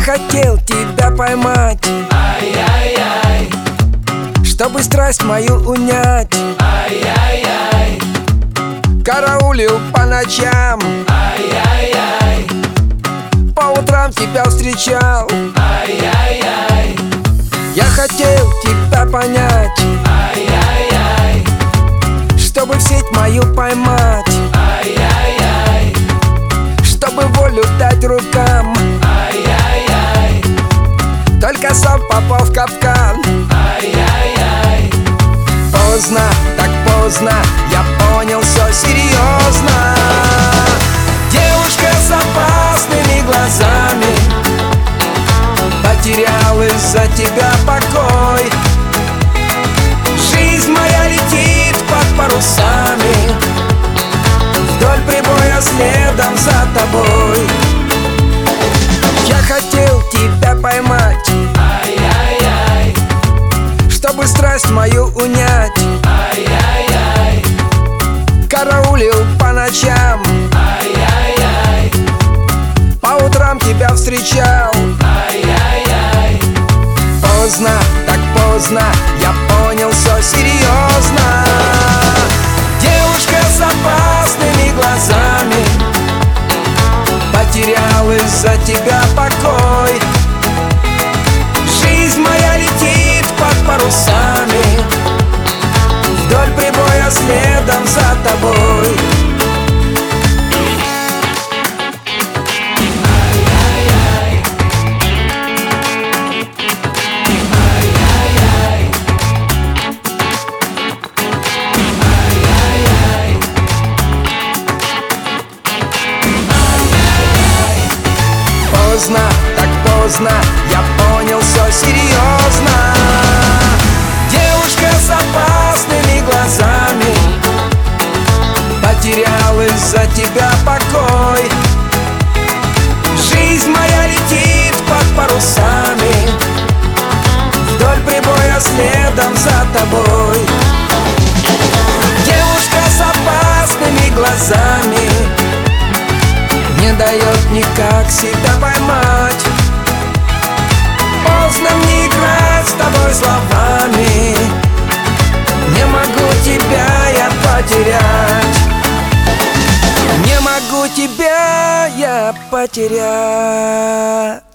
хотел тебя поймать, ай-яй-яй, чтобы страсть мою унять. ай-яй-яй, Караулил по ночам, ай-яй-яй, по утрам тебя встречал. ай-яй-яй, Я хотел тебя понять, ай-яй-яй, чтобы в сеть мою поймать, ай-яй-яй, чтобы волю дать рукам. ай-яй-яй, Только сам попал в капкан. ай-яй-яй, Поздно, так поздно, я понял, все серьезно. Девушка с опасными глазами, потерял из-за тебя покой. Жизнь моя летит под парусами, вдоль прибоя следом за тобой. Я хотел тебя поймать, ай-яй-яй, чтобы страсть мою унять. ай-яй-яй, Караулил по ночам, ай-яй-яй, по утрам тебя встречал. ай-яй-яй, Поздно, так поздно, я понял, все серьезно. Девушка с опасными глазами, потерял из-за тебя покой. Жизнь моя летит под парусами, вдоль прибоя следом за тобой. Поздно, так поздно, я понял, все серьезно. Девушка с опасными глазами, потерял из-за тебя покой. Жизнь моя летит под парусами, вдоль прибоя следом за тобой. Девушка с опасными глазами не дает никак себя поймать. Поздно мне играть с тобой словами, не могу тебя я потерять. Не могу тебя я потерять.